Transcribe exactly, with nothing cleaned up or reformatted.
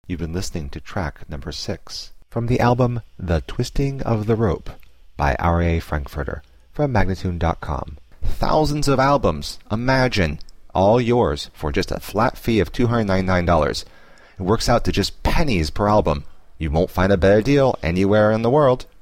You've been listening to track number six from the album The Twisting of the Rope by Arie Frankfurter from Magnatune dot com. Thousands of albums, imagine, all yours for just a flat fee of two hundred ninety-nine dollars. It works out to just pennies per album. You won't find a better deal anywhere in the world.